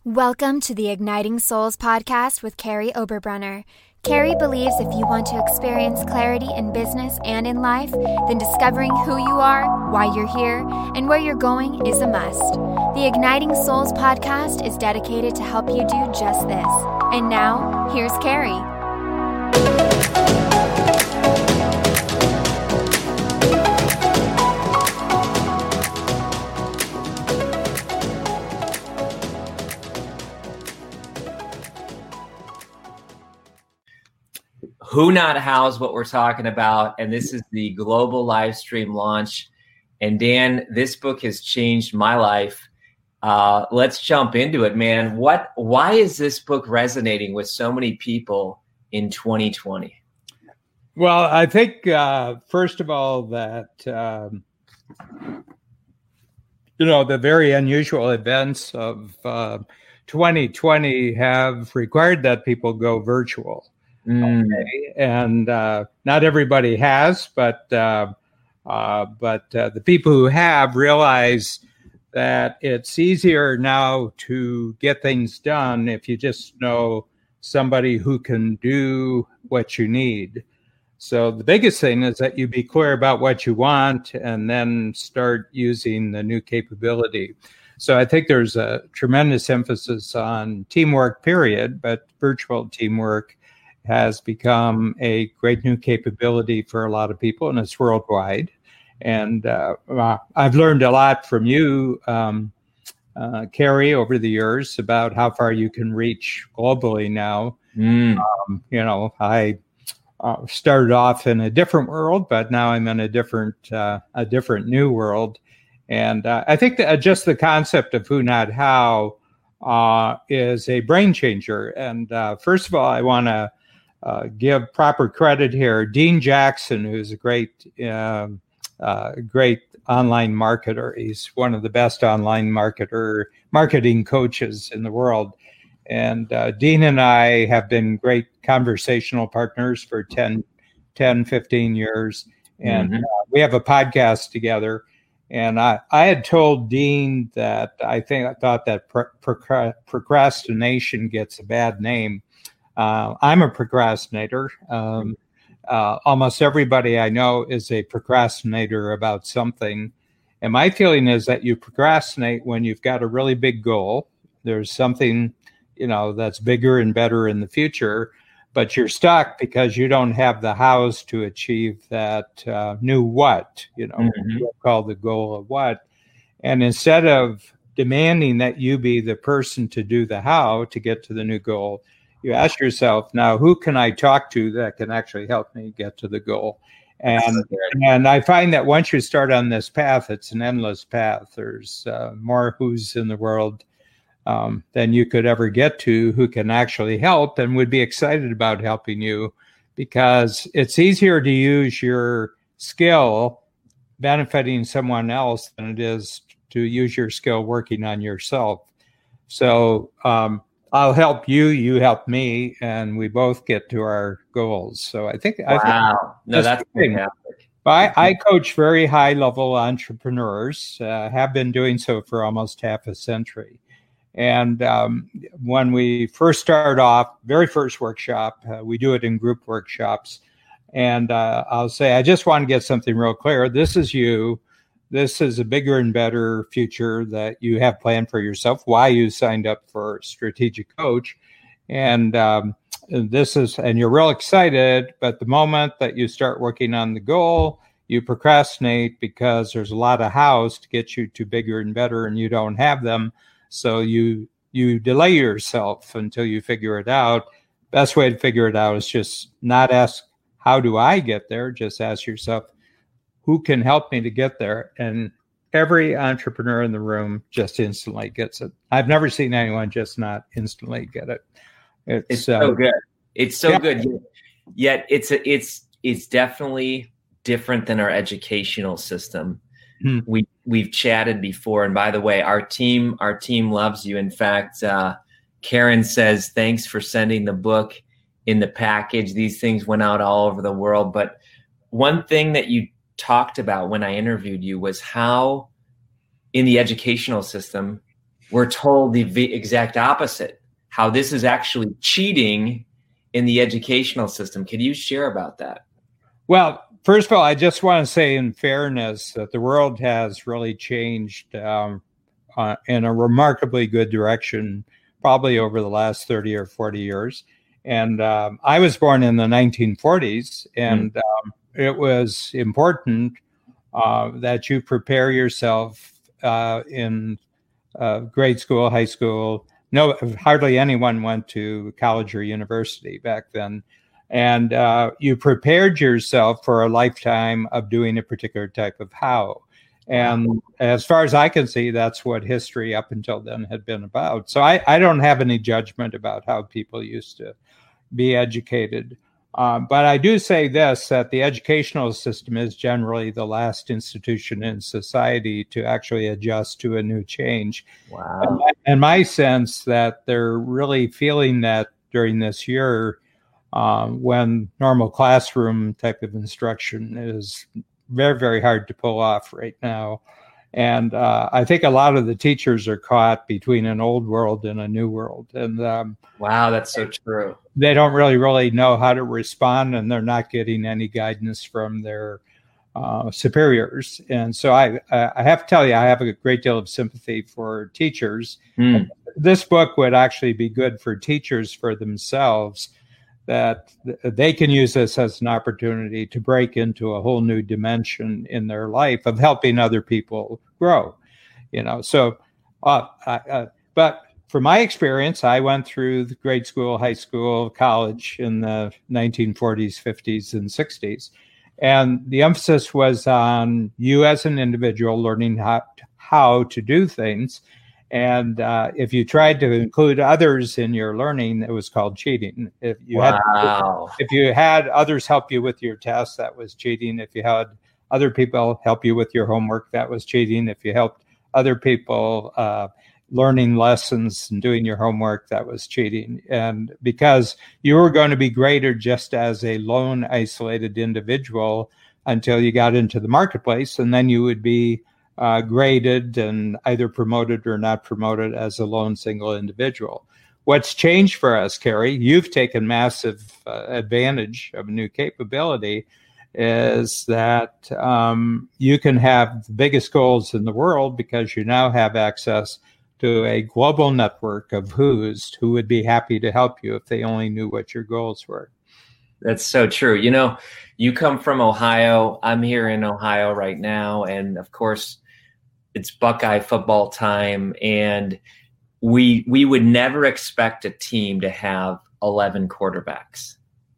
Welcome to the Igniting Souls podcast with Carrie Oberbrunner. Carrie believes if you want to experience clarity in business and in life, then discovering who you are, why you're here, and where you're going is a must. The Igniting Souls podcast is dedicated to help you do just this. And now, here's Carrie. Who Not How is what we're talking about, and this is the global live stream launch. And Dan, this book has changed my life. Let's jump into it, man. Why is this book resonating with so many people in 2020? Well, I think, first of all, that, the very unusual events of 2020 have required that people go virtual. Okay. And not everybody has, but the people who have realize that it's easier now to get things done if you just know somebody who can do what you need. So the biggest thing is that you be clear about what you want and then start using the new capability. So I think there's a tremendous emphasis on teamwork, period, but virtual teamwork has become a great new capability for a lot of people, and it's worldwide. And I've learned a lot from you, Carrie, over the years about how far you can reach globally now. I started off in a different world, but now I'm in a different new world. And I think that just the concept of Who Not How is a brain changer. And first of all, I want to give proper credit here. Dean Jackson, who's a great online marketer. He's one of the best online marketing coaches in the world. And Dean and I have been great conversational partners for 10, 15 years. And we have a podcast together. And I had told Dean that I thought that procrastination gets a bad name. I'm a procrastinator. Almost everybody I know is a procrastinator about something. And my feeling is that you procrastinate when you've got a really big goal. There's something, that's bigger and better in the future, but you're stuck because you don't have the hows to achieve that new what, call the goal of what. And instead of demanding that you be the person to do the how to get to the new goal, you ask yourself, now, who can I talk to that can actually help me get to the goal? And I find that once you start on this path, it's an endless path. There's more who's in the world than you could ever get to who can actually help and would be excited about helping you, because it's easier to use your skill benefiting someone else than it is to use your skill working on yourself. So, I'll help you, you help me, and we both get to our goals. So I think that's fantastic. I coach very high-level entrepreneurs, have been doing so for almost half a century. And when we first start off, very first workshop, we do it in group workshops. And I'll say, I just want to get something real clear. This is you. This is a bigger and better future that you have planned for yourself, why you signed up for Strategic Coach. And and you're real excited, but the moment that you start working on the goal, you procrastinate because there's a lot of hows to get you to bigger and better, and you don't have them. So you delay yourself until you figure it out. Best way to figure it out is just not ask, how do I get there? Just ask yourself, who can help me to get there? And every entrepreneur in the room just instantly gets it. I've never seen anyone just not instantly get it. It's so good. It's so good. Yet it's definitely different than our educational system. We've chatted before, and by the way, our team loves you. In fact, Karen says thanks for sending the book in the package. These things went out all over the world, but one thing that you talked about when I interviewed you was how in the educational system, we're told the exact opposite, how this is actually cheating in the educational system. Can you share about that? Well, first of all, I just want to say in fairness that the world has really changed in a remarkably good direction, probably over the last 30 or 40 years. And I was born in the 1940s, and it was important that you prepare yourself in grade school, high school. No, hardly anyone went to college or university back then. And you prepared yourself for a lifetime of doing a particular type of how. And as far as I can see, that's what history up until then had been about. So I don't have any judgment about how people used to be educated. But I do say this, that the educational system is generally the last institution in society to actually adjust to a new change. Wow. And my sense that they're really feeling that during this year, when normal classroom type of instruction is very, very hard to pull off right now. And I think a lot of the teachers are caught between an old world and a new world. And wow, that's so true. They don't really know how to respond, and they're not getting any guidance from their superiors. And so I have to tell you, I have a great deal of sympathy for teachers. This book would actually be good for teachers for themselves, that they can use this as an opportunity to break into a whole new dimension in their life of helping other people grow, So, but from my experience, I went through the grade school, high school, college in the 1940s, 50s, and 60s. And the emphasis was on you as an individual learning how to do things. And if you tried to include others in your learning, it was called cheating. If you had others help you with your tests, that was cheating. If you had other people help you with your homework, that was cheating. If you helped other people learning lessons and doing your homework, that was cheating. And because you were going to be graded just as a lone, isolated individual until you got into the marketplace, and then you would be graded and either promoted or not promoted as a lone single individual. What's changed for us, Carrie, you've taken massive advantage of a new capability, is that you can have the biggest goals in the world because you now have access to a global network of who would be happy to help you if they only knew what your goals were. That's so true. You come from Ohio. I'm here in Ohio right now. And of course, it's Buckeye football time. And we would never expect a team to have 11 quarterbacks,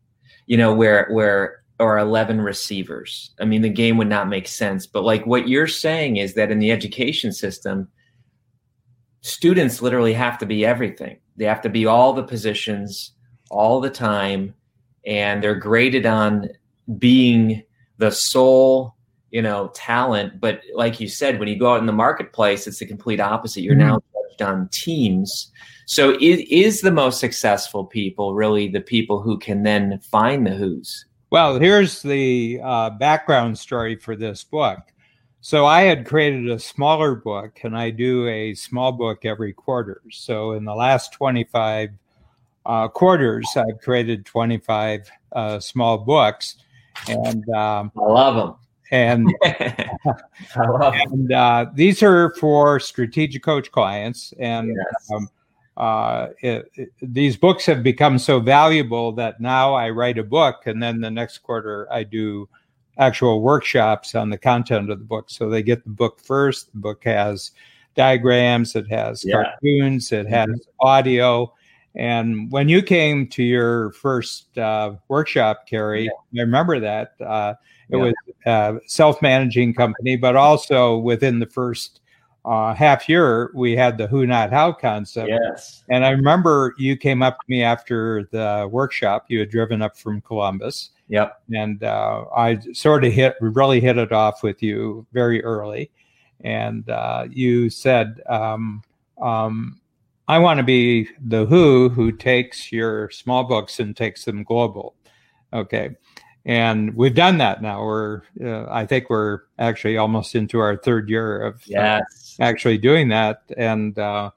or 11 receivers. I mean, the game would not make sense. But like what you're saying is that in the education system, students literally have to be everything. They have to be all the positions all the time. And they're graded on being the sole, talent. But like you said, when you go out in the marketplace, it's the complete opposite. You're now judged on teams. So is the most successful people really the people who can then find the who's? Well, here's the background story for this book. So I had created a smaller book, and I do a small book every quarter. So in the last 25 quarters, I've created 25 small books, and I love them. And, I love them. And these are for strategic coach clients, and yes. These books have become so valuable that now I write a book, and then the next quarter I do actual workshops on the content of the book. So they get the book first. The book has diagrams, it has cartoons, it has audio. And when you came to your first workshop, Carrie, I remember that it was a self-managing company, but also within the first half year, we had the who, not how concept. Yes. And I remember you came up to me after the workshop. You had driven up from Columbus. Yep. And I sort of really hit it off with you very early. And you said, I want to be the who takes your small books and takes them global. Okay. And we've done that now. I think we're actually almost into our third year of actually doing that. And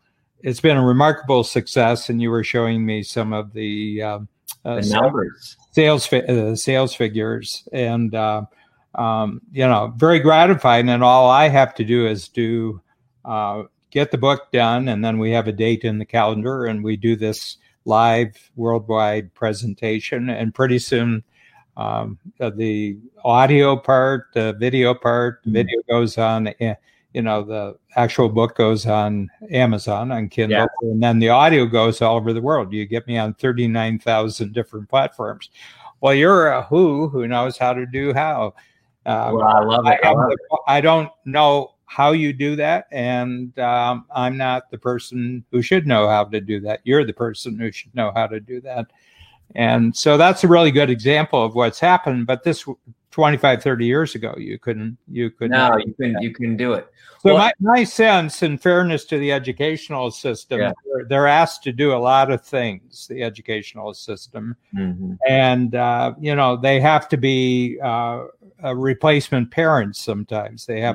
it's been a remarkable success. And you were showing me some of the numbers, sales figures, and very gratifying. And all I have to do is get the book done, and then we have a date in the calendar, and we do this live worldwide presentation, and pretty soon the audio part, the video part, the video goes on, the actual book goes on Amazon, on Kindle, and then the audio goes all over the world. You get me on 39,000 different platforms. Well, you're a who knows how to do how. Well, I love it. I don't know how you do that, and I'm not the person who should know how to do that. You're the person who should know how to do that. And so that's a really good example of what's happened. But this 25, 30 years ago, you couldn't. You couldn't do it. So my sense, in fairness to the educational system, they're asked to do a lot of things, the educational system. Mm-hmm. And, they have to be replacement parents sometimes. They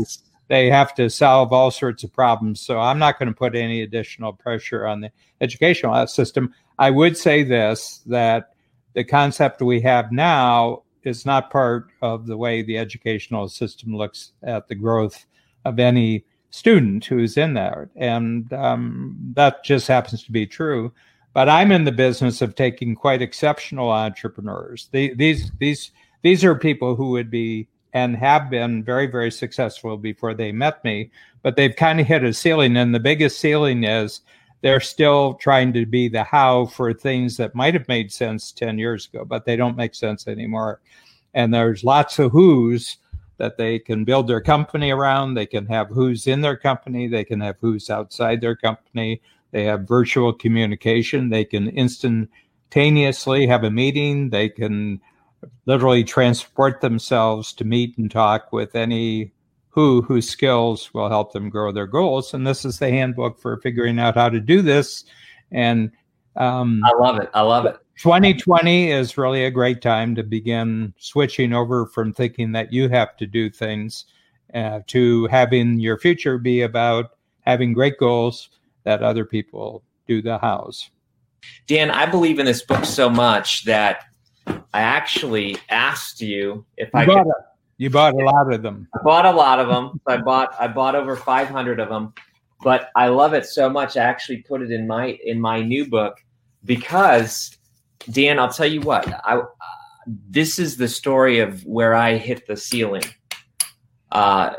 have to solve all sorts of problems. So I'm not going to put any additional pressure on the educational system. I would say this, that the concept we have now is not part of the way the educational system looks at the growth of any student who's in there. And that just happens to be true. But I'm in the business of taking quite exceptional entrepreneurs. These are people who would be and have been very, very successful before they met me, but they've kind of hit a ceiling. And the biggest ceiling is they're still trying to be the how for things that might have made sense 10 years ago, but they don't make sense anymore. And there's lots of who's that they can build their company around. They can have who's in their company. They can have who's outside their company. They have virtual communication. They can instantaneously have a meeting. They can literally transport themselves to meet and talk with any whose skills will help them grow their goals. And this is the handbook for figuring out how to do this. And I love it. 2020 is really a great time to begin switching over from thinking that you have to do things to having your future be about having great goals that other people do the hows. Dan, I believe in this book so much that I actually asked you if You bought a lot of them. I bought a lot of them. I bought over 500 of them, but I love it so much. I actually put it in my new book because, Dan, I'll tell you what. This is the story of where I hit the ceiling. I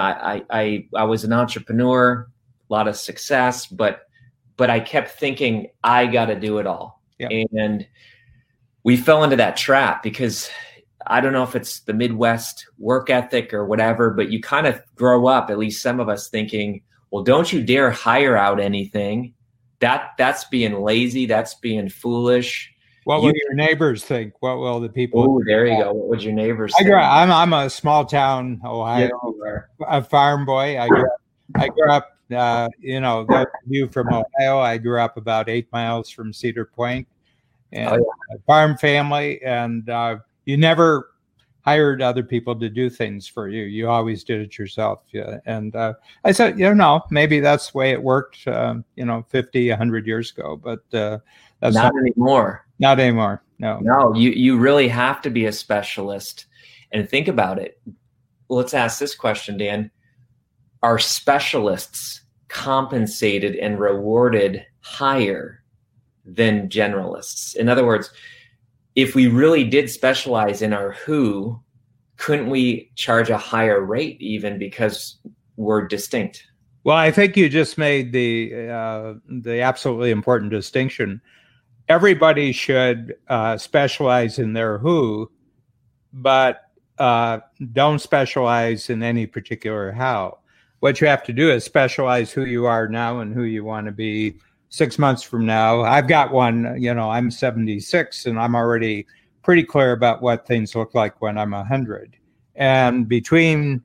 was an entrepreneur, a lot of success, but I kept thinking I got to do it all, and we fell into that trap because. I don't know if it's the Midwest work ethic or whatever, but you kind of grow up, at least some of us, thinking, well, don't you dare hire out anything. That's being lazy. That's being foolish. What will your neighbors think? What will the people? Oh, there you go. What would your neighbors think? I'm a small town, Ohio, a farm boy. I grew up, those of you from Ohio, I grew up about 8 miles from Cedar Point, and a farm family, and you never hired other people to do things for you. You always did it yourself. Yeah. And I said, maybe that's the way it worked, 50, 100 years ago. But that's not anymore. Not anymore. No. No, you really have to be a specialist. And think about it. Let's ask this question, Dan. Are specialists compensated and rewarded higher than generalists? In other words, if we really did specialize in our who, couldn't we charge a higher rate even because we're distinct? Well, I think you just made the absolutely important distinction. Everybody should specialize in their who, but don't specialize in any particular how. What you have to do is specialize who you are now and who you want to be 6 months from now. I've got one, I'm 76 and I'm already pretty clear about what things look like when I'm 100. And between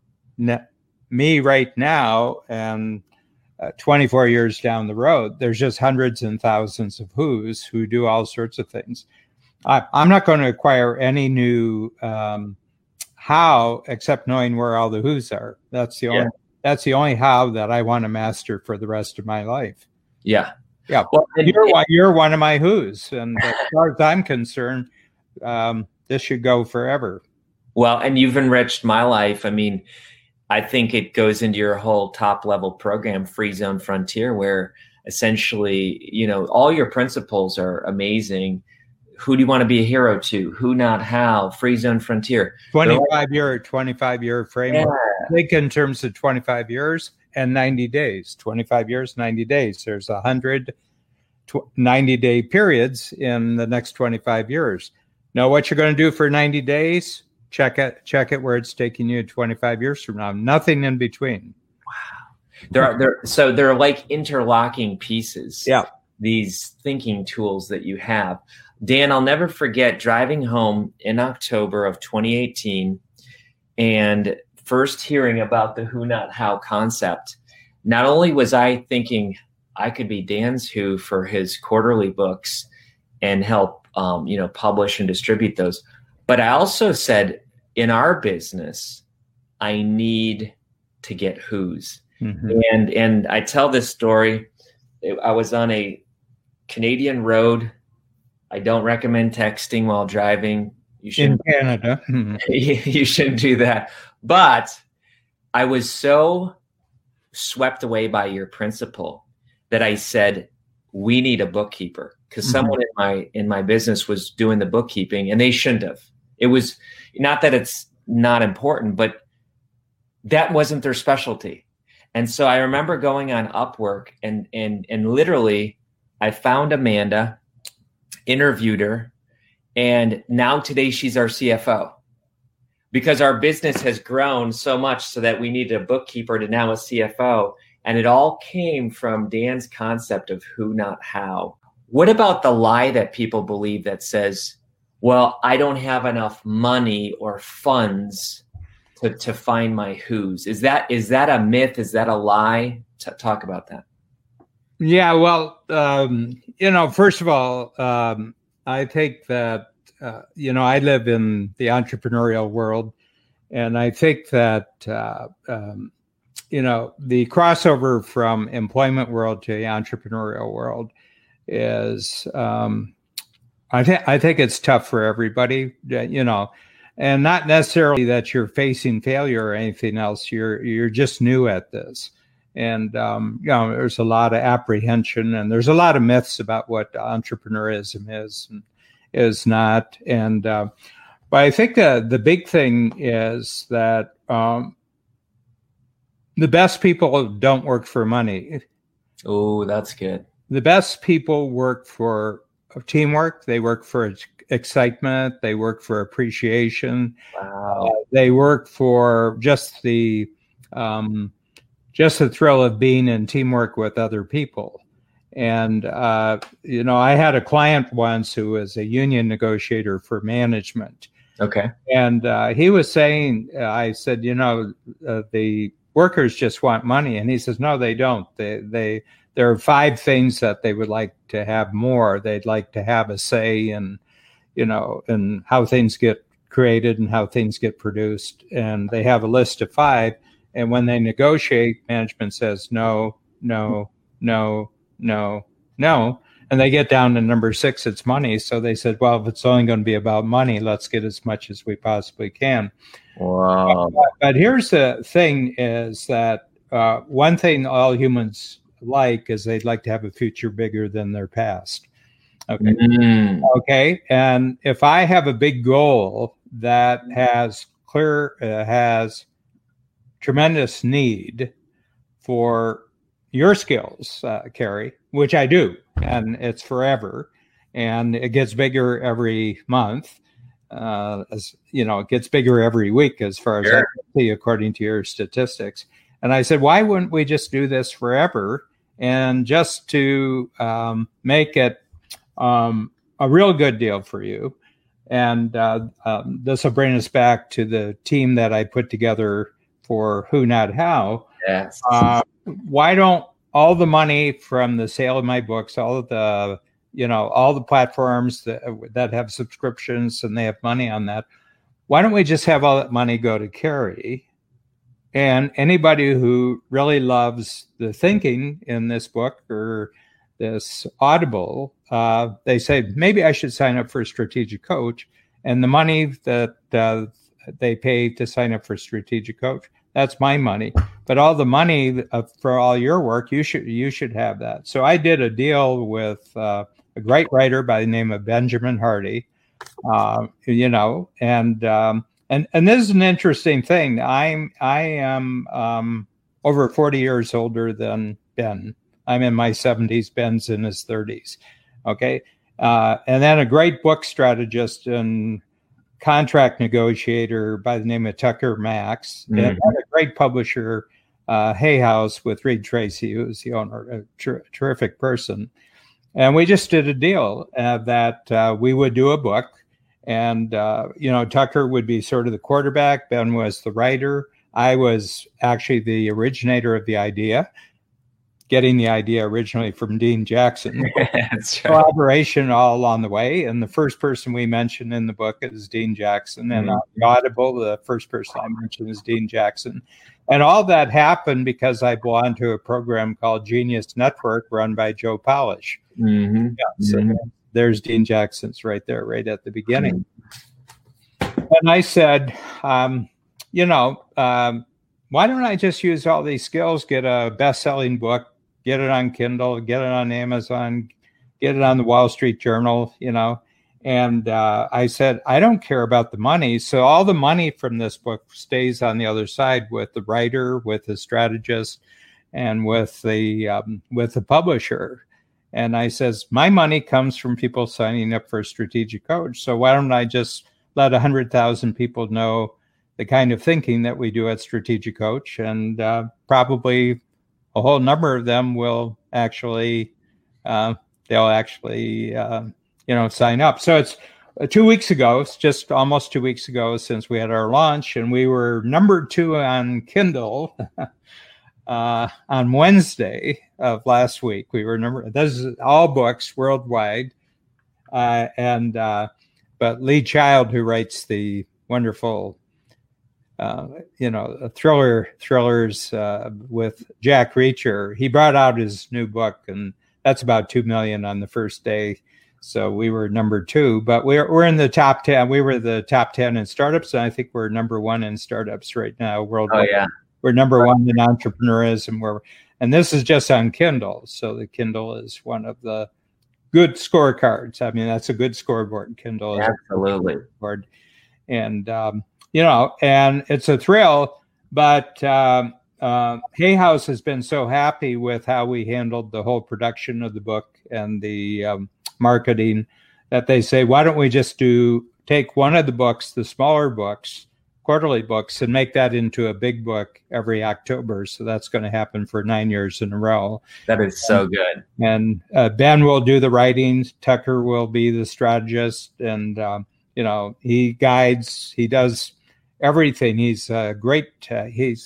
me right now and 24 years down the road, there's just hundreds and thousands of who's who do all sorts of things. I'm not going to acquire any new how except knowing where all the who's are. That's the that's the only how that I want to master for the rest of my life. Yeah. Yeah. Well, you're one of my who's. And as far as I'm concerned, this should go forever. Well, and you've enriched my life. I mean, I think it goes into your whole top level program, Free Zone Frontier, where essentially, you know, all your principles are amazing. Who do you want to be a hero to? Who, not how? Free Zone Frontier. 25-year framework. Yeah. Think in terms of 25 years and 90 days. 25 years, 90 days. There's 100 90-day periods in the next 25 years. Know what you're going to do for 90 days? Check it where it's taking you 25 years from now. Nothing in between. Wow. They're like interlocking pieces. Yeah. These thinking tools that you have. Dan, I'll never forget driving home in October of 2018 and first hearing about the who, not how concept. Not only was I thinking I could be Dan's who for his quarterly books and help, publish and distribute those, but I also said, in our business, I need to get who's. Mm-hmm. And I tell this story. I was on a Canadian road. I don't recommend texting while driving. You shouldn't. In Canada. You shouldn't do that. But I was so swept away by your principle that I said, we need a bookkeeper, because someone in my business was doing the bookkeeping and they shouldn't have. It was not that it's not important, but that wasn't their specialty. And so I remember going on Upwork and literally I found Amanda, interviewed her, and now today she's our CFO, because our business has grown so much so that we needed a bookkeeper to now a CFO. And it all came from Dan's concept of who, not how. What about the lie that people believe that says, well, I don't have enough money or funds to find my who's? Is that a myth? Is that a lie? Talk about that. Yeah, well, first of all, I think that, I live in the entrepreneurial world, and I think that, the crossover from employment world to the entrepreneurial world is, I think it's tough for everybody, and not necessarily that you're facing failure or anything else. You're just new at this. And, there's a lot of apprehension, and there's a lot of myths about what entrepreneurism is and is not. And, but I think the big thing is that, the best people don't work for money. Oh, that's good. The best people work for teamwork. They work for excitement. They work for appreciation. Wow. They work for just the thrill of being in teamwork with other people. And, I had a client once who was a union negotiator for management. Okay. And he was saying, I said, the workers just want money. And he says, no, they don't. There are 5 things that they would like to have more. They'd like to have a say in, in how things get created and how things get produced. And they have a list of 5. And when they negotiate, management says, no, no, no, no, no. And they get down to number 6, it's money. So they said, well, if it's only going to be about money, let's get as much as we possibly can. Wow. But here's the thing is that one thing all humans like is they'd like to have a future bigger than their past. Okay. Mm. Okay. And if I have a big goal that has tremendous need for your skills, Carrie, which I do, and it's forever, and it gets bigger every month. It gets bigger every week as far as I can see, according to your statistics. And I said, why wouldn't we just do this forever? And just to make it a real good deal for you. And this will bring us back to the team that I put together for Who Not How. Yes. Why don't all the money from the sale of my books, all of the all the platforms that have subscriptions and they have money on that, why don't we just have all that money go to Carrie And anybody who really loves the thinking in this book or this Audible, they say, maybe I should sign up for a strategic coach. And the money that they pay to sign up for strategic coach, that's my money. But all the money for all your work, you should have that. So I did a deal with a great writer by the name of Benjamin Hardy, and this is an interesting thing. I am over 40 years older than Ben. I'm in my 70s. Ben's in his 30s. Okay. And then a great book strategist and contract negotiator by the name of Tucker Max, and a great publisher, Hay House, with Reed Tracy, who's the owner, a terrific person. And we just did a deal that we would do a book. And, Tucker would be sort of the quarterback. Ben was the writer. I was actually the originator of the idea, getting the idea originally from Dean Jackson. That's right. Collaboration all along the way. And the first person we mention in the book is Dean Jackson. And on the Audible, the first person I mentioned is Dean Jackson. And all that happened because I belonged to a program called Genius Network run by Joe Polish. So there's Dean Jackson's right there, right at the beginning. And I said, why don't I just use all these skills, get a best-selling book, get it on Kindle, get it on Amazon, get it on the Wall Street Journal, And I said, I don't care about the money. So all the money from this book stays on the other side with the writer, with the strategist, and with the publisher. And I says, my money comes from people signing up for a strategic coach. So why don't I just let 100,000 people know the kind of thinking that we do at Strategic Coach, and probably a whole number of them will actually, sign up. So it's 2 weeks ago. It's just almost 2 weeks ago since we had our launch, and we were number 2 on Kindle on Wednesday of last week. We were this is all books worldwide. But Lee Child, who writes the wonderful, thrillers with Jack Reacher, he brought out his new book, and that's about 2 million on the first day. So we were number 2, but we're in the top 10. We were the top 10 in startups, and I think we're number 1 in startups right now worldwide. Oh, yeah. We're number 1 in entrepreneurism. And this is just on Kindle. So the Kindle is one of the good scorecards. I mean, that's a good scoreboard. Kindle is absolutely. Scoreboard. And, and it's a thrill. But Hay House has been so happy with how we handled the whole production of the book and the marketing that they say, why don't we just take one of the books, the smaller books, quarterly books, and make that into a big book every October. So that's going to happen for 9 years in a row. That is so good. And Ben will do the writing. Tucker will be the strategist. And, he guides, he does everything. He's great. He's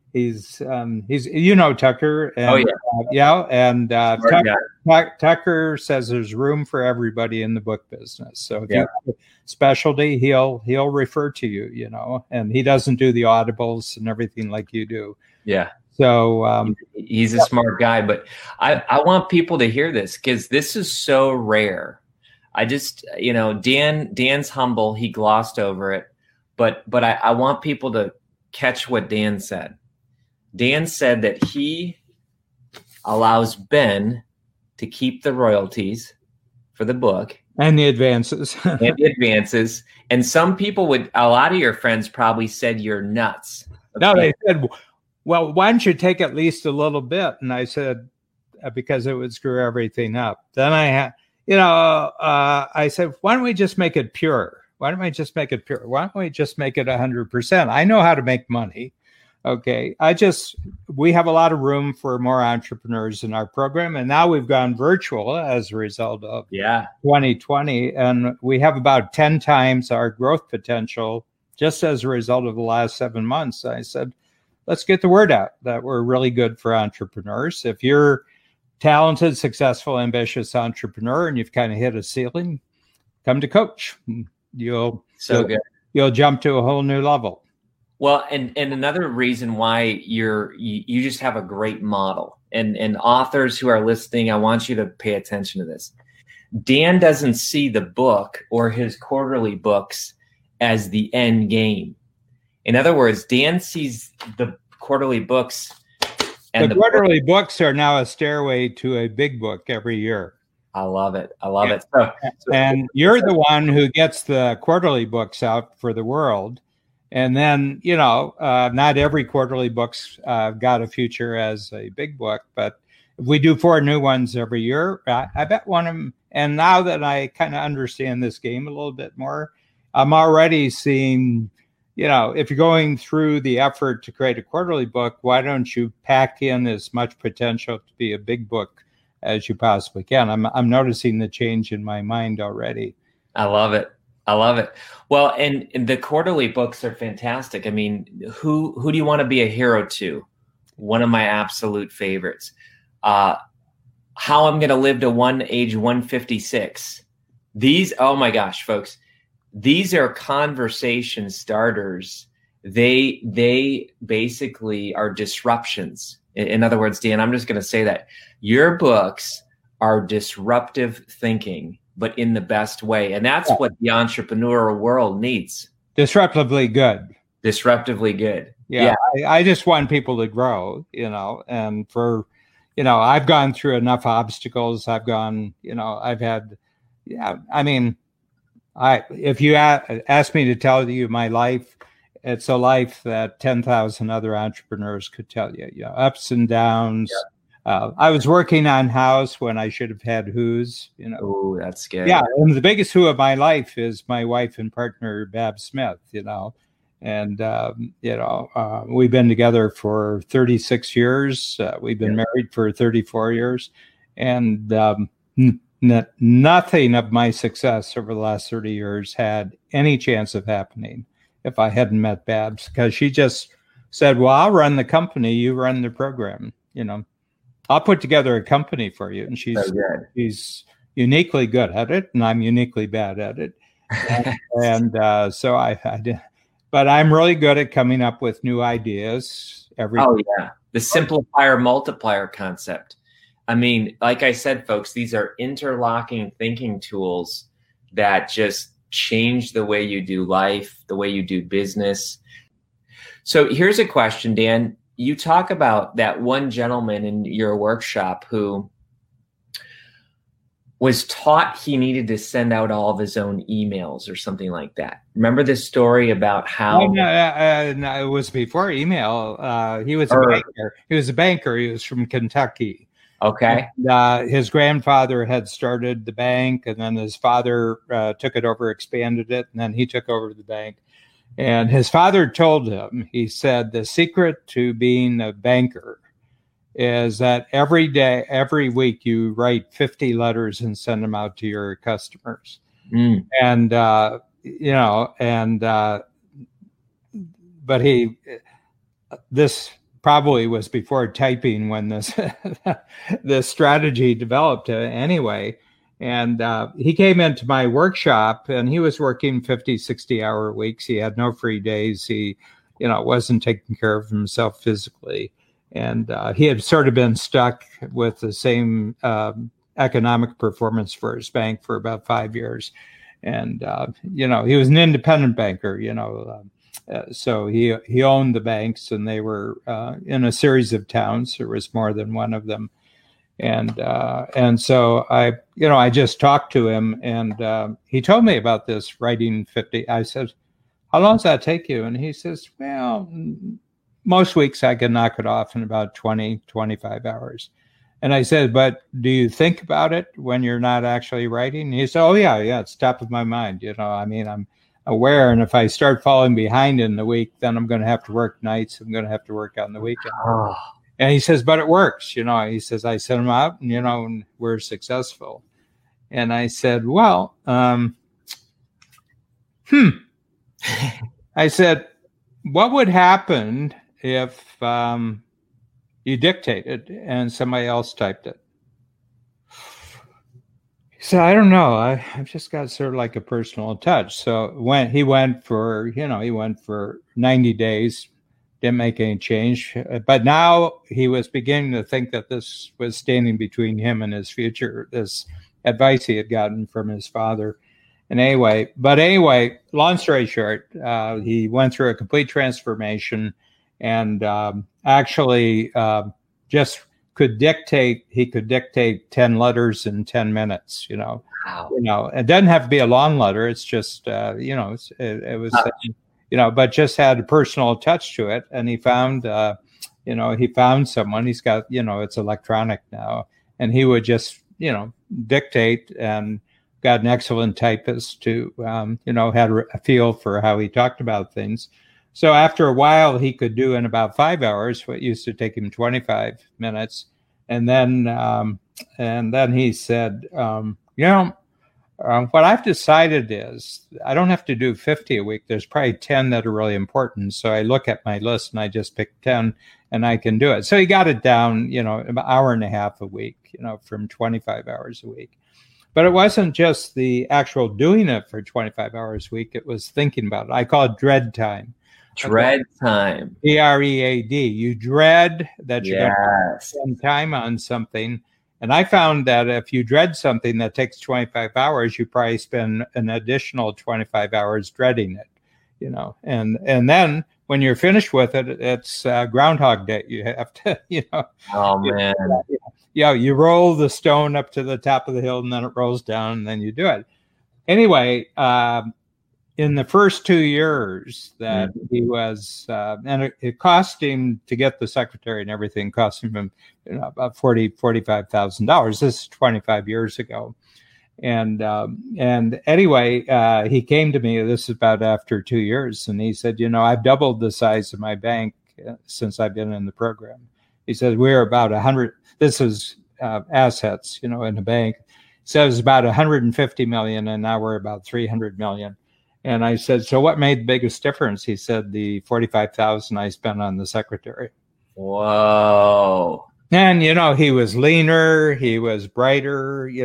Tucker. And, And Tucker says there's room for everybody in the book business. So if you have a specialty, he'll refer to you, and he doesn't do the audibles and everything like you do. Yeah. So he's a smart guy, but I want people to hear this because this is so rare. I just, Dan's humble. He glossed over it, but I want people to catch what Dan said. Dan said that he allows Ben to keep the royalties for the book. And the advances. And some people a lot of your friends probably said you're nuts. Okay? No, they said, well, why don't you take at least a little bit? And I said, because it would screw everything up. Then I said, why don't we just make it pure? Why don't we just make it pure? Why don't we just make it 100%? I know how to make money. Okay. We have a lot of room for more entrepreneurs in our program. And now we've gone virtual as a result of 2020. And we have about 10 times our growth potential just as a result of the last 7 months. I said, let's get the word out that we're really good for entrepreneurs. If you're talented, successful, ambitious entrepreneur and you've kind of hit a ceiling, come to Coach. You'll jump to a whole new level. Well, and another reason why you just have a great model, and authors who are listening, I want you to pay attention to this. Dan doesn't see the book or his quarterly books as the end game. In other words, Dan sees the quarterly books. And the quarterly books are now a stairway to a big book every year. I love it. I love it. So, and you're the one who gets the quarterly books out for the world. And then, not every quarterly book's got a future as a big book, but if we do 4 new ones every year, I bet one of them. And now that I kind of understand this game a little bit more, I'm already seeing, if you're going through the effort to create a quarterly book, why don't you pack in as much potential to be a big book as you possibly can? I'm noticing the change in my mind already. I love it. I love it. Well, and the quarterly books are fantastic. I mean, who do you want to be a hero to? One of my absolute favorites. How I'm going to live to age 156. These, oh my gosh, folks, these are conversation starters. They basically are disruptions. In other words, Dan, I'm just going to say that your books are disruptive thinking, but in the best way. And that's what the entrepreneurial world needs. Disruptively good. Disruptively good. Yeah. I just want people to grow, and for, I've gone through enough obstacles. I've had, if you ask me to tell you my life, it's a life that 10,000 other entrepreneurs could tell you, ups and downs. Yeah. I was working on house when I should have had who's, Oh, that's scary. Yeah. And the biggest who of my life is my wife and partner, Bab Smith, and, we've been together for 36 years. We've been married for 34 years, and nothing of my success over the last 30 years had any chance of happening if I hadn't met Babs, because she just said, well, I'll run the company, you run the program, I'll put together a company for you. And she's uniquely good at it, and I'm uniquely bad at it. So I did. But I'm really good at coming up with new ideas every day. Yeah. The simplifier multiplier concept. I mean, like I said, folks, these are interlocking thinking tools that just change the way you do life, the way you do business. So here's a question, Dan. You talk about that one gentleman in your workshop who was taught he needed to send out all of his own emails or something like that. Remember this story about how? No, it was before email. He was a banker. He was a banker. He was from Kentucky. Okay. And, his grandfather had started the bank, and then his father took it over, expanded it, and then he took over the bank. And his father told him, he said, the secret to being a banker is that every week you write 50 letters and send them out to your customers. And, but this probably was before typing when this strategy developed anyway. And he came into my workshop, and he was working 50, 60-hour weeks. He had no free days. He, wasn't taking care of himself physically. And he had sort of been stuck with the same economic performance for his bank for about 5 years. And, he was an independent banker, so he owned the banks, and they were in a series of towns. There was more than one of them. And so I just talked to him, and he told me about this writing 50. I said, how long does that take you? And he says, well, most weeks I can knock it off in about 20, 25 hours. And I said, but do you think about it when you're not actually writing? And he said, oh, yeah, it's top of my mind. I'm aware. And if I start falling behind in the week, then I'm going to have to work nights. I'm going to have to work on the weekend. Oh. And he says, but it works. He says, I sent them out, and, and we're successful. And I said, well, I said, what would happen if you dictated and somebody else typed it? He So I don't know. I've just got sort of like a personal touch. So when he went for 90 days, didn't make any change. But now he was beginning to think that this was standing between him and his future, this advice he had gotten from his father. And anyway, long story short, he went through a complete transformation and actually just he could dictate 10 letters in 10 minutes, Wow. It doesn't have to be a long letter. It's just, it was, but just had a personal touch to it. And he found, he found someone. He's got, it's electronic now, and he would just, dictate, and got an excellent typist who, had a feel for how he talked about things. So after a while, he could do in about 5 hours what used to take him 25 minutes. And then he said, what I've decided is I don't have to do 50 a week. There's probably 10 that are really important. So I look at my list and I just pick 10 and I can do it. So he got it down, an hour and a half a week, from 25 hours a week. But it wasn't just the actual doing it for 25 hours a week. It was thinking about it. I call it dread time. Dread time. DREAD. You dread that you're going to spend time on something. And I found that if you dread something that takes 25 hours, you probably spend an additional 25 hours dreading it, And then when you're finished with it, it's Groundhog Day. You have to, Oh, man. You roll the stone up to the top of the hill and then it rolls down and then you do it. Anyway, in the first 2 years that he was, and it cost him to get the secretary and everything, cost him about $45,000. This is 25 years ago. And anyway, he came to me, this is about after 2 years, and he said, I've doubled the size of my bank since I've been in the program. He said, we're about 100, this is assets, in the bank. He said it was about 150 million, and now we're about 300 million. And I said, so what made the biggest difference? He said, the 45,000 I spent on the secretary. Whoa. And, he was leaner, he was brighter, he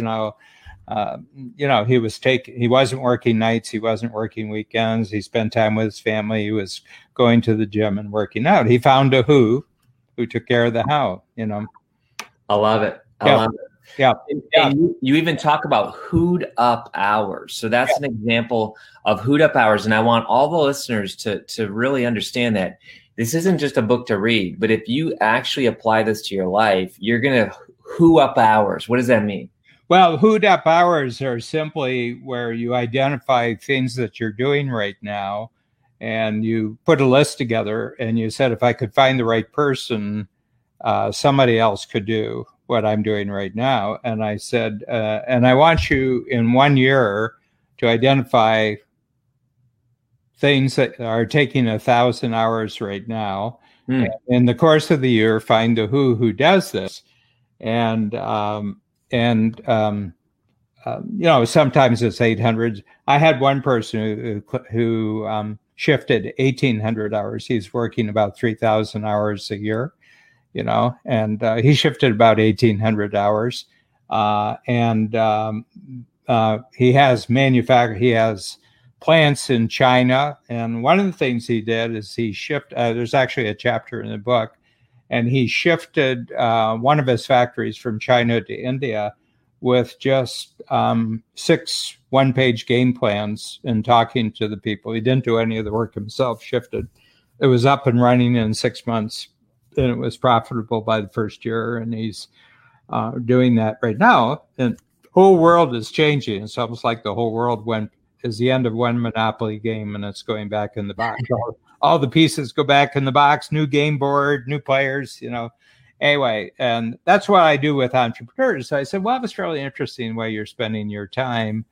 wasn't working nights, he wasn't working weekends, he spent time with his family, he was going to the gym and working out. He found a who took care of the how, I love it. I love it. Yeah. And you even talk about Who'd Up hours. So that's an example of Who'd Up hours. And I want all the listeners to really understand that this isn't just a book to read, but if you actually apply this to your life, you're going to Who Up hours. What does that mean? Well, Who'd Up hours are simply where you identify things that you're doing right now and you put a list together and you said, if I could find the right person, somebody else could do what I'm doing right now. And I said, and I want you in 1 year to identify things that are taking 1,000 hours right now. And in the course of the year, find a who does this. And sometimes it's 800. I had one person who shifted 1,800 hours. He's working about 3,000 hours a year. And he shifted about 1,800 hours. He has plants in China. And one of the things he did is he shifted, there's actually a chapter in the book, and he shifted one of his factories from China to India with just 6 one-page game plans and talking to the people. He didn't do any of the work himself, shifted. It was up and running in 6 months. And it was profitable by the first year, and he's doing that right now. And the whole world is changing. It's almost like the whole world is the end of one Monopoly game, and it's going back in the box. All the pieces go back in the box, new game board, new players, Anyway, and that's what I do with entrepreneurs. I said, well, it's really interesting the way you're spending your time.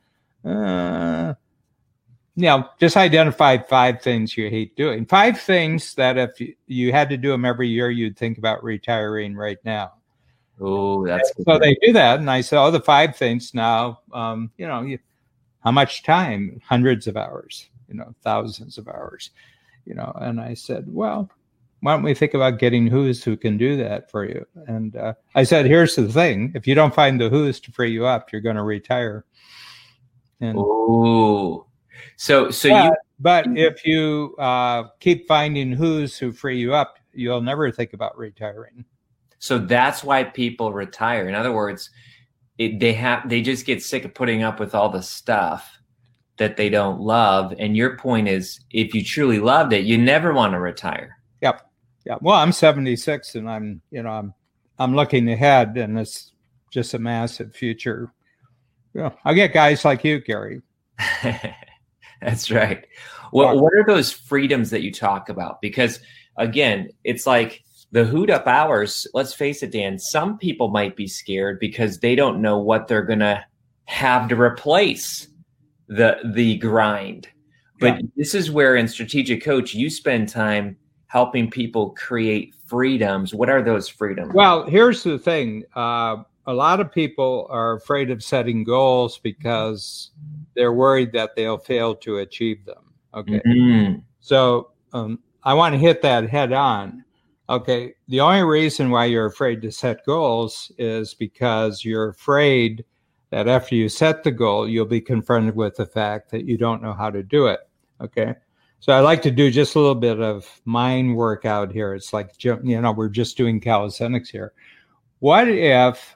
Just identify 5 things you hate doing. 5 things that if you had to do them every year, you'd think about retiring right now. Oh, that's good. So they do that. And I said, the 5 things now, how much time? Hundreds of hours, thousands of hours, and I said, well, why don't we think about getting who's who can do that for you? And I said, here's the thing. If you don't find the who's to free you up, you're going to retire. And, ooh. But if you keep finding who's who free you up, you'll never think about retiring. So that's why people retire. In other words, they just get sick of putting up with all the stuff that they don't love. And your point is, if you truly loved it, you never want to retire. Yep. Yeah. Well, I'm 76 and I'm looking ahead, and it's just a massive future. I get guys like you, Gary. That's right. Well, what are those freedoms that you talk about? Because again, it's like the hoot up hours. Let's face it, Dan, some people might be scared because they don't know what they're going to have to replace the grind. But this is where in Strategic Coach, you spend time helping people create freedoms. What are those freedoms? Well, here's the thing. A lot of people are afraid of setting goals because they're worried that they'll fail to achieve them. Okay. Mm-hmm. So I want to hit that head on. Okay. The only reason why you're afraid to set goals is because you're afraid that after you set the goal, you'll be confronted with the fact that you don't know how to do it. Okay. So I like to do just a little bit of mind work out here. It's like, we're just doing calisthenics here. What if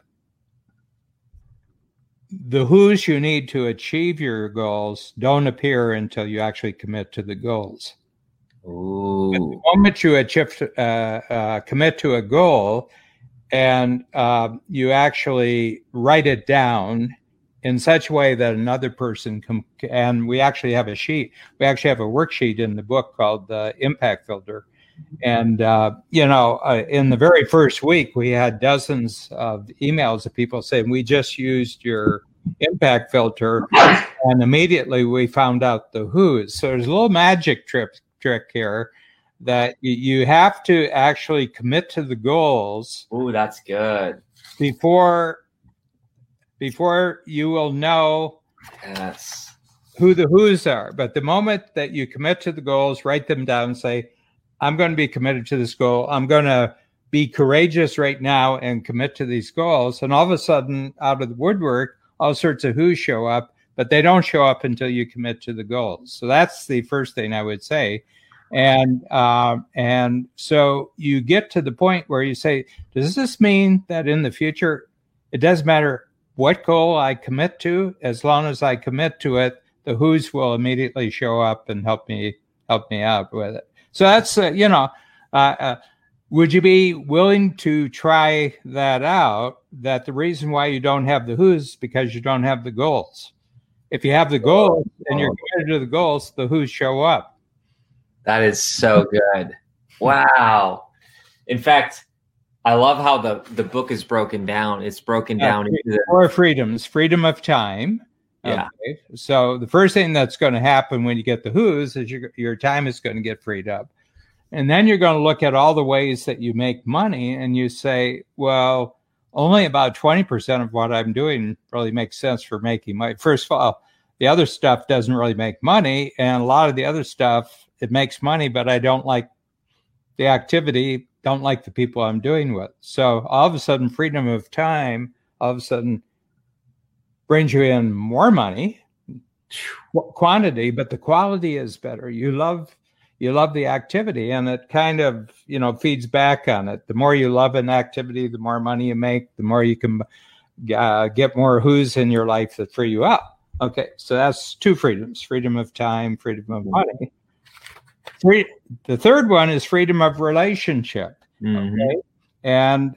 the who's you need to achieve your goals don't appear until you actually commit to the goals? Ooh. At the moment you commit to a goal and you actually write it down in such a way that another person can, and we actually have a sheet. We actually have a worksheet in the book called the Impact Filter. And, in the very first week, we had dozens of emails of people saying, we just used your impact filter. And immediately we found out the who's. So there's a little magic trick here that you have to actually commit to the goals. Ooh, that's good. Before you will know who the who's are. But the moment that you commit to the goals, write them down and say, I'm going to be committed to this goal. I'm going to be courageous right now and commit to these goals. And all of a sudden, out of the woodwork, all sorts of who's show up, but they don't show up until you commit to the goals. So that's the first thing I would say. And so you get to the point where you say, does this mean that in the future, it doesn't matter what goal I commit to, as long as I commit to it, the who's will immediately show up and help me out with it. So that's, would you be willing to try that out? That the reason why you don't have the who's because you don't have the goals. If you have the goals and you're committed to the goals, the who's show up. That is so good. Wow. In fact, I love how the book is broken down. It's broken down into 4 freedoms. Freedom of time. Yeah. Okay. So the first thing that's going to happen when you get the who's is your time is going to get freed up. And then you're going to look at all the ways that you make money and you say, well, only about 20% of what I'm doing really makes sense for making money. First of all, the other stuff doesn't really make money. And a lot of the other stuff, it makes money, but I don't like the activity, don't like the people I'm doing with. So all of a sudden, freedom of time, all of a sudden brings you in more money, quantity, but the quality is better. You love the activity, and it kind of, feeds back on it. The more you love an activity, the more money you make, the more you can get more who's in your life that free you up. Okay, so that's 2 freedoms: freedom of time, freedom of money. The third one is freedom of relationship. Mm-hmm. Okay, and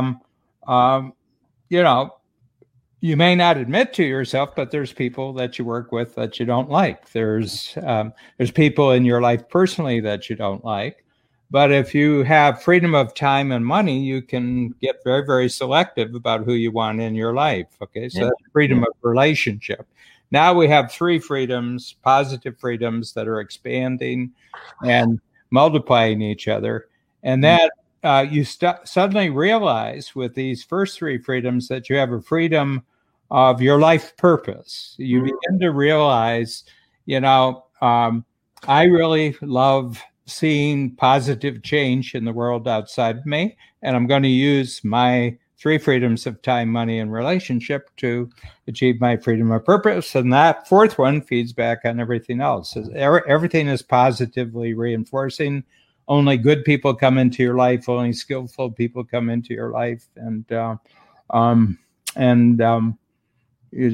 you may not admit to yourself, but there's people that you work with that you don't like. There's people in your life personally that you don't like. But if you have freedom of time and money, you can get very, very selective about who you want in your life. Okay, so that's freedom of relationship. Now we have 3 freedoms, positive freedoms that are expanding and multiplying each other. And that you suddenly realize with these first 3 freedoms that you have a freedom of your life purpose. You begin to realize, I really love seeing positive change in the world outside of me, and I'm going to use my 3 freedoms of time, money, and relationship to achieve my freedom of purpose. And that 4th one feeds back on everything else. Everything is positively reinforcing. Only good people come into your life. Only skillful people come into your life. And you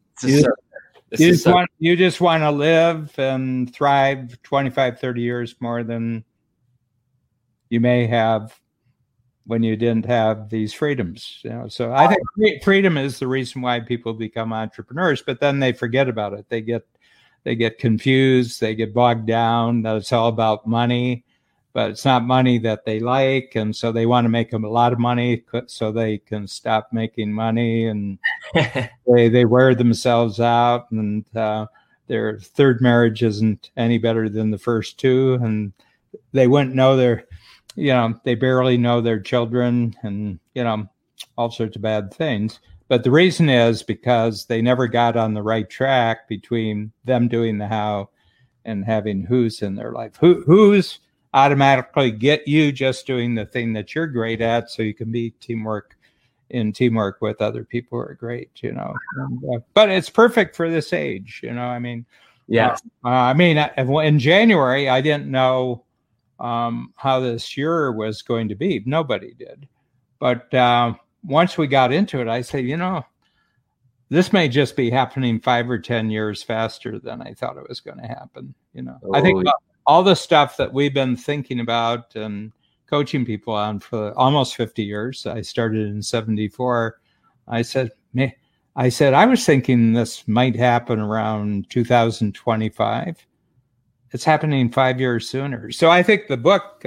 just want to live and thrive 25, 30 years more than you may have when you didn't have these freedoms. So I think freedom is the reason why people become entrepreneurs, but then they forget about it. They get confused. They get bogged down. That it's all about money, but it's not money that they like. And so they want to make a lot of money so they can stop making money. And they wear themselves out, and their 3rd marriage isn't any better than the first 2. And they wouldn't know they barely know their children, and, all sorts of bad things. But the reason is because they never got on the right track between them doing the how and having who's in their life. Who's automatically get you just doing the thing that you're great at, so you can be teamwork with other people who are great, but it's perfect for this age, Yeah. In January, I didn't know how this year was going to be. Nobody did. But once we got into it, I said, this may just be happening 5 or 10 years faster than I thought it was going to happen. I think all the stuff that we've been thinking about and coaching people on for almost 50 years. I started in 1974. I said, I was thinking this might happen around 2025. It's happening 5 years sooner. So I think the book,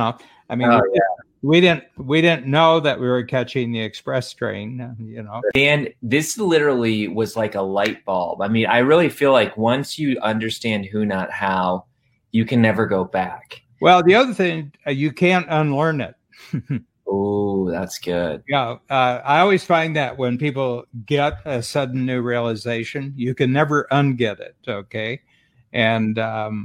we didn't know that we were catching the express train, And this literally was like a light bulb. I really feel like once you understand who, not how, you can never go back. Well, the other thing, you can't unlearn it. Oh, that's good. Yeah. I always find that when people get a sudden new realization, you can never unget it. Okay. And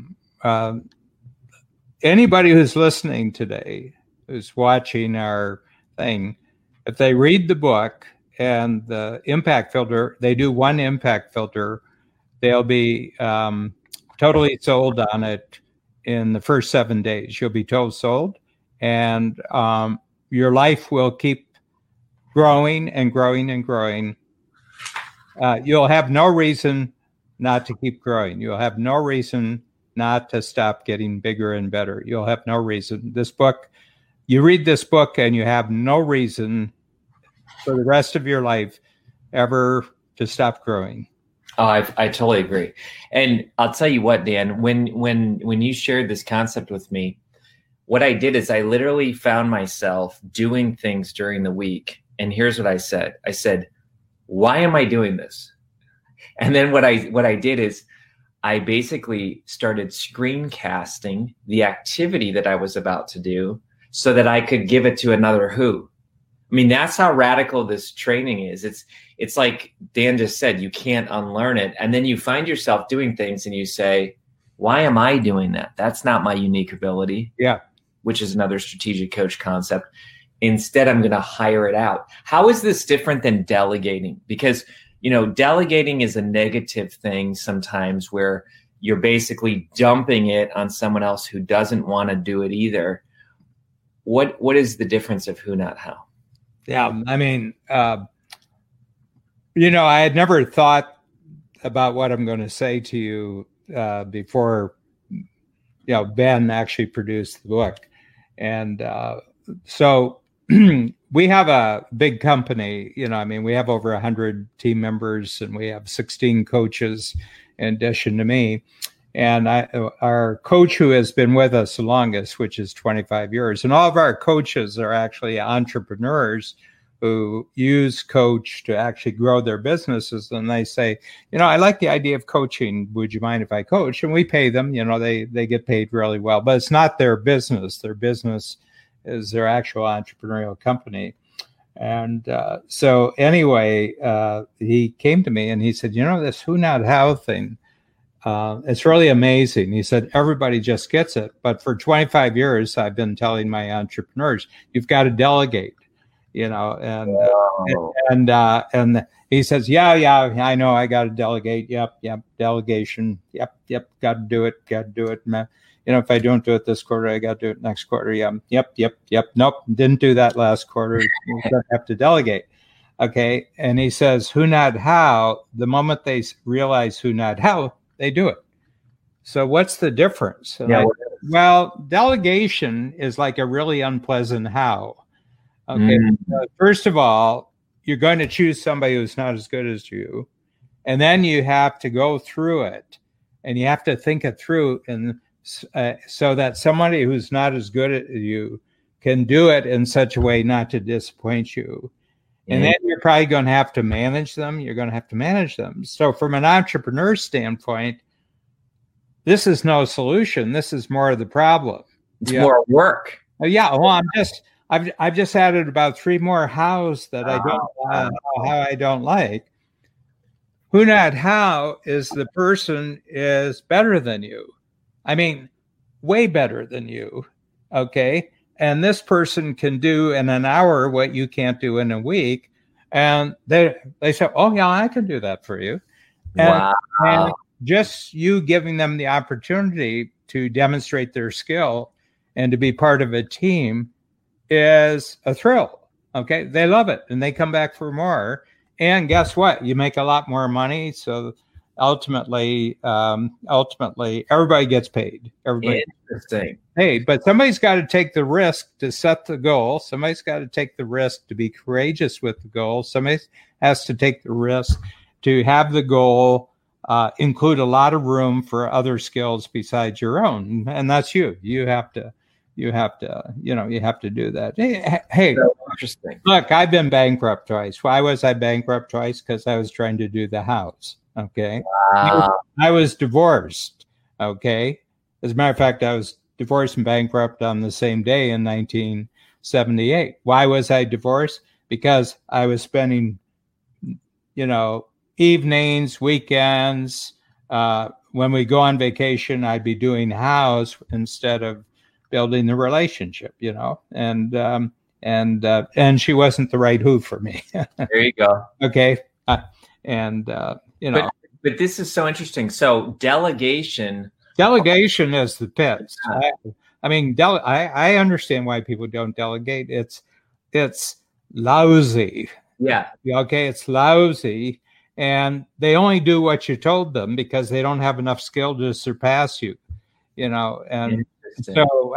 anybody who's listening today, who's watching our thing, if they read the book and the impact filter, they do one impact filter, they'll be totally sold on it in the first 7 days. You'll be totally sold, and your life will keep growing and growing and growing. You'll have no reason not to keep growing. You'll have no reason not to stop getting bigger and better. You'll have no reason. This book, you read this book and you have no reason for the rest of your life ever to stop growing. Oh, I totally agree. And I'll tell you what, Dan, when you shared this concept with me, what I did is I literally found myself doing things during the week. And here's what I said. I said, why am I doing this? And then what I did is I basically started screencasting the activity that I was about to do so that I could give it to another who. That's how radical this training is. It's like Dan just said, you can't unlearn it. And then you find yourself doing things and you say, why am I doing that? That's not my unique ability. Yeah. Which is another strategic coach concept. Instead, I'm going to hire it out. How is this different than delegating? Because, delegating is a negative thing sometimes where you're basically dumping it on someone else who doesn't want to do it either. What is the difference of who, not how? Yeah. I had never thought about what I'm going to say to you before, Ben actually produced the book. And so we have a big company, we have over 100 team members and we have 16 coaches in addition to me. And our coach who has been with us the longest, which is 25 years, and all of our coaches are actually entrepreneurs who use coach to actually grow their businesses. And they say, I like the idea of coaching. Would you mind if I coach? And we pay them, they get paid really well, but it's not their business. Their business is their actual entrepreneurial company. And so anyway, he came to me and he said, this who, not how thing, It's really amazing. He said, everybody just gets it. But for 25 years, I've been telling my entrepreneurs, you've got to delegate, and he says, yeah, I know I got to delegate. Yep. Delegation. Yep. Got to do it. If I don't do it this quarter, I got to do it next quarter. Yep. Nope. Didn't do that last quarter. You have to delegate. Okay. And he says, who, not how. The moment they realize who, not how, they do it. So what's the difference? Well, delegation is like a really unpleasant how. Okay. First of all, you're going to choose somebody who's not as good as you. And then you have to go through it and you have to think it through. And so that somebody who's not as good as you can do it in such a way not to disappoint you. And then you're probably going to have to manage them. So from an entrepreneur standpoint, this is no solution. This is more of the problem. It's more work. Well, I've just added about 3 more hows that I don't like. Who, not how is the person is better than you. I mean, way better than you. Okay. And this person can do in an hour what you can't do in a week. And they say, oh, yeah, I can do that for you. And just you giving them the opportunity to demonstrate their skill and to be part of a team is a thrill. Okay. They love it and they come back for more. And guess what? You make a lot more money. So ultimately, everybody gets paid. Everybody gets paid. But somebody's got to take the risk to set the goal. Somebody's got to take the risk to be courageous with the goal. Somebody has to take the risk to have the goal include a lot of room for other skills besides your own, and that's you. You have to do that. Hey, so interesting. Look, I've been bankrupt twice. Why was I bankrupt twice? Because I was trying to do the house. Okay. Wow. I was divorced. Okay. As a matter of fact, I was divorced and bankrupt on the same day in 1978. Why was I divorced? Because I was spending, evenings, weekends. When we go on vacation, I'd be doing house instead of building the relationship, and she wasn't the right who for me. There you go. Okay. But this is so interesting. So delegation is the pits. I understand why people don't delegate. It's lousy. Yeah. Okay. It's lousy. And they only do what you told them because they don't have enough skill to surpass you, and so,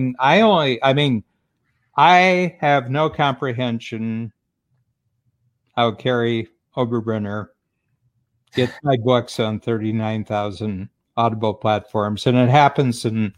I have no comprehension how Carrie Oberbrenner gets my books on 39,000 Audible platforms, and it happens in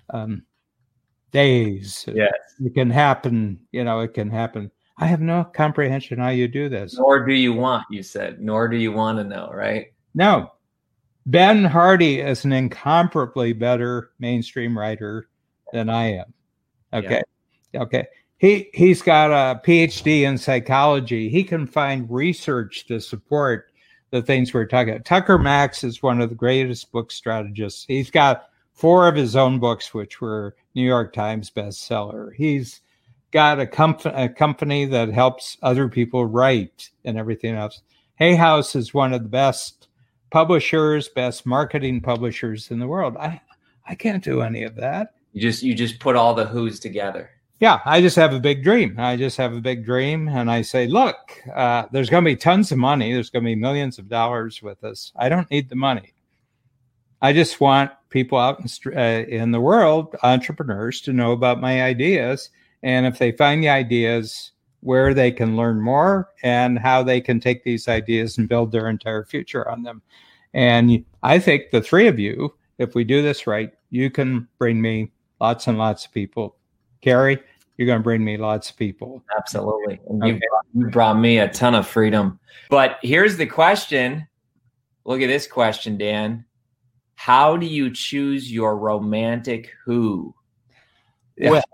days. Yes. It can happen, it can happen. I have no comprehension how you do this. Nor do you want, you said. Nor do you want to know, right? No. Ben Hardy is an incomparably better mainstream writer than I am. Okay. Yeah. Okay. He's got a PhD in psychology. He can find research to support the things we're talking about. Tucker Max is one of the greatest book strategists. He's got 4 of his own books, which were New York Times bestseller. He's got a company that helps other people write and everything else. Hay House is one of the best publishers, best marketing publishers in the world. I can't do any of that. You just put all the who's together. Yeah, I just have a big dream. And I say, look, there's going to be tons of money. There's going to be millions of dollars with this. I don't need the money. I just want people out in the world, entrepreneurs, to know about my ideas. And if they find the ideas, where they can learn more and how they can take these ideas and build their entire future on them. And I think the 3 of you, if we do this right, you can bring me lots and lots of people. Carrie, you're going to bring me lots of people. Absolutely. And you brought me a ton of freedom. But here's the question. Look at this question, Dan. How do you choose your romantic who?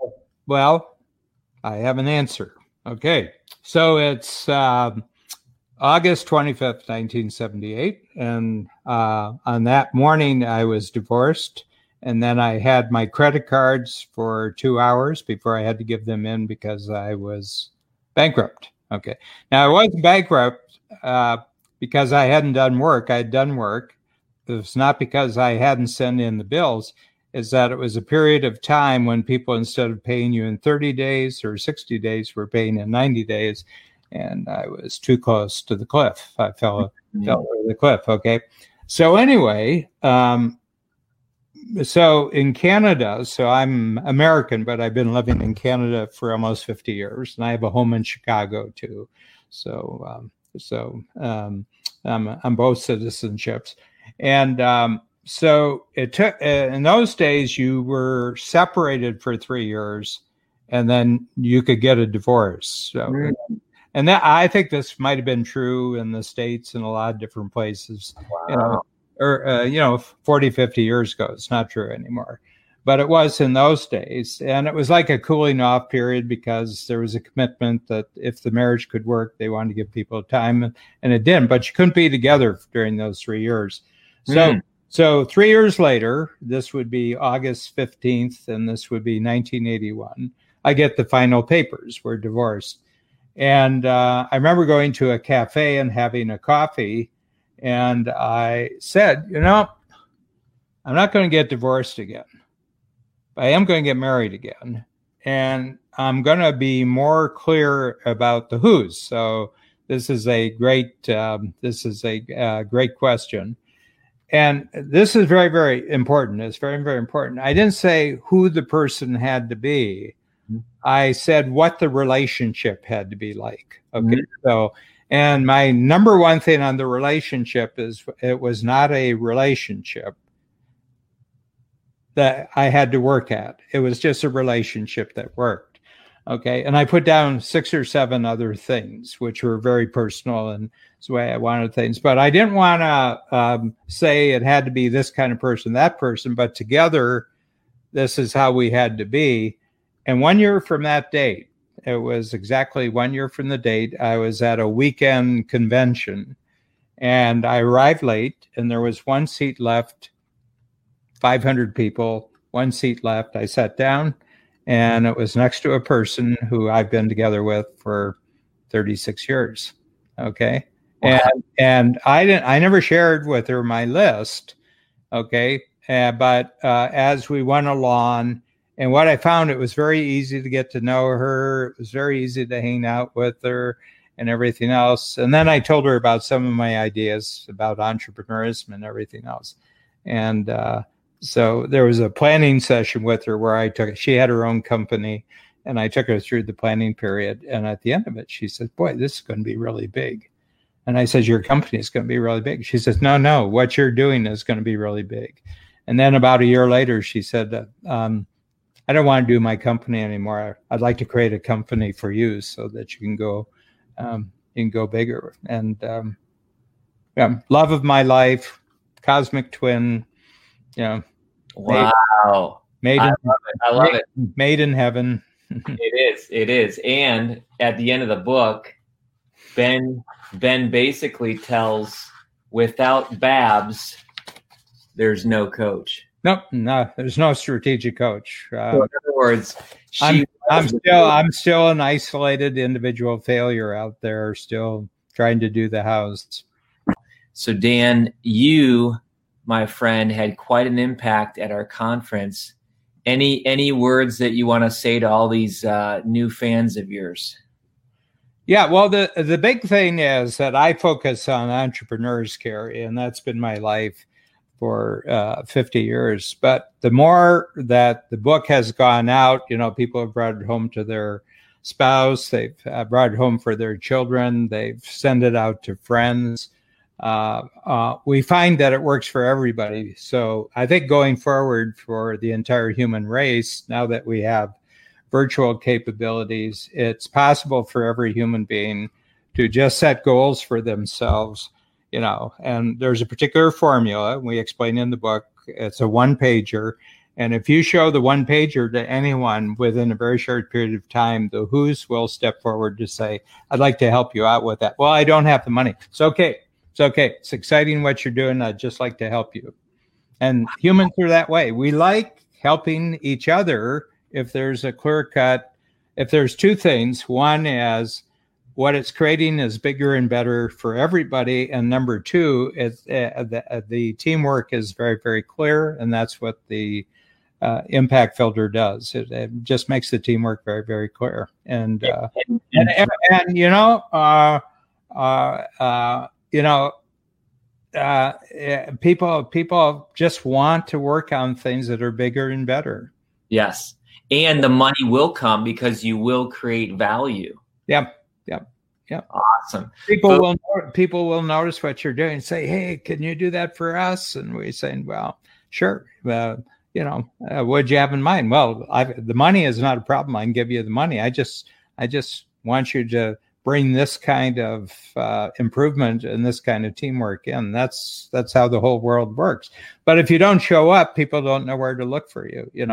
Well, I have an answer. Okay. So it's August 25th, 1978. And on that morning, I was divorced. And then I had my credit cards for 2 hours before I had to give them in because I was bankrupt. Okay. Now, I wasn't bankrupt because I hadn't done work. I had done work. It was not because I hadn't sent in the bills. Is that it was a period of time when people, instead of paying you in 30 days or 60 days, were paying in 90 days. And I was too close to the cliff. I fell over the cliff. Okay. So anyway, so in Canada, so I'm American, but I've been living in Canada for almost 50 years, and I have a home in Chicago too. So I'm both citizenships, and so it took. In those days, you were separated for 3 years, and then you could get a divorce. So, and that, I think this might have been true in the States and a lot of different places. Wow. Or 40, 50 years ago. It's not true anymore. But it was in those days. And it was like a cooling off period because there was a commitment that if the marriage could work, they wanted to give people time. And it didn't. But you couldn't be together during those 3 years. So 3 years later, this would be August 15th, and this would be 1981. I get the final papers. We're divorced. And I remember going to a cafe and having a coffee. And I said, I'm not going to get divorced again. I am going to get married again. And I'm going to be more clear about the who's. So this is a great question. And this is very, very important. It's very, very important. I didn't say who the person had to be. I said what the relationship had to be like. Okay. So, and my number one thing on the relationship is it was not a relationship that I had to work at. It was just a relationship that worked. Okay. And I put down 6 or 7 other things, which were very personal, and it's the way I wanted things. But I didn't want to say it had to be this kind of person, that person, but together, this is how we had to be. And 1 year from that date, it was exactly 1 year from the date, I was at a weekend convention, and I arrived late, and there was 1 seat left, 500 people, 1 seat left. I sat down, and it was next to a person who I've been together with for 36 years. Okay. Wow. And I never shared with her my list. Okay. But as we went along, and what I found, it was very easy to get to know her. It was very easy to hang out with her and everything else. And then I told her about some of my ideas about entrepreneurism and everything else. And so there was a planning session with her where she had her own company, and I took her through the planning period. And at the end of it, she said, boy, this is going to be really big. And I said, your company is going to be really big. She says, no, what you're doing is going to be really big. And then about a year later, she said, I don't want to do my company anymore. I'd like to create a company for you so that you can go bigger. And love of my life, cosmic twin. Wow. I love it. Made in heaven. It is. And at the end of the book, Ben basically tells, without Babs, there's no coach. No, there's no strategic coach. So in other words, I'm still an isolated individual failure out there, still trying to do the house. So Dan, you, my friend, had quite an impact at our conference. Any words that you want to say to all these new fans of yours? Yeah, well, the big thing is that I focus on entrepreneurs, Carrie, and that's been my life for 50 years. But the more that the book has gone out, people have brought it home to their spouse, they've brought it home for their children, they've sent it out to friends. We find that it works for everybody. So I think going forward for the entire human race, now that we have virtual capabilities, it's possible for every human being to just set goals for themselves, and there's a particular formula we explain in the book. It's a 1-pager, And if you show the one pager to anyone within a very short period of time, the who's will step forward to say, I'd like to help you out with that. Well, I don't have the money. It's okay. It's okay. It's exciting what you're doing. I'd just like to help you. And humans are that way. We like helping each other if there's a clear cut. If there's two things, one is what it's creating is bigger and better for everybody. And number two, is the teamwork is very, very clear. And that's what the impact filter does. It just makes the teamwork very, very clear. And people just want to work on things that are bigger and better. Yes. And the money will come because you will create value. Yep. Awesome. People will notice what you're doing and say, hey, can you do that for us? And we say, well, sure. What'd you have in mind? Well, the money is not a problem. I can give you the money. I just want you to bring this kind of improvement and this kind of teamwork in. That's how the whole world works. But if you don't show up, people don't know where to look for you. When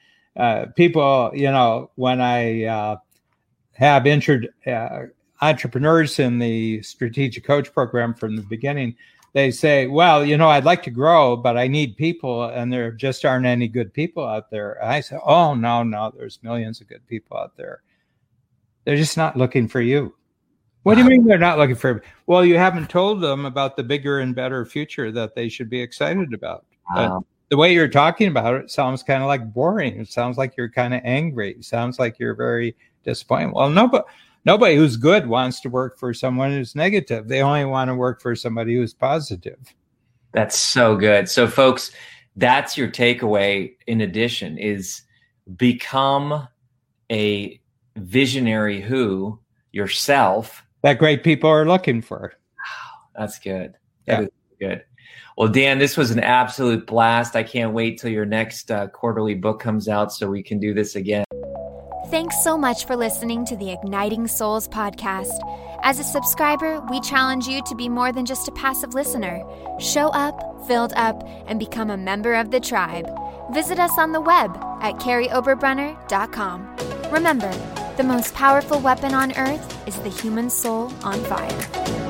I have entrepreneurs in the Strategic Coach program from the beginning, they say, well, I'd like to grow, but I need people, and there just aren't any good people out there. I say, oh, no, there's millions of good people out there. They're just not looking for you. What do you mean they're not looking for you? Well, you haven't told them about the bigger and better future that they should be excited about. Wow. The way you're talking about it sounds kind of like boring. It sounds like you're kind of angry. It sounds like you're very disappointed. Well, nobody who's good wants to work for someone who's negative. They only want to work for somebody who's positive. That's so good. So, folks, that's your takeaway. In addition, is become a visionary who yourself that great people are looking for. That's good. That is good. Well, Dan, this was an absolute blast. I can't wait till your next quarterly book comes out so we can do this again. Thanks so much for listening to the Igniting Souls podcast. As a subscriber, we challenge you to be more than just a passive listener. Show up, filled up, and become a member of the tribe. Visit us on the web at carryoberbrunner.com. Remember, the most powerful weapon on earth is the human soul on fire.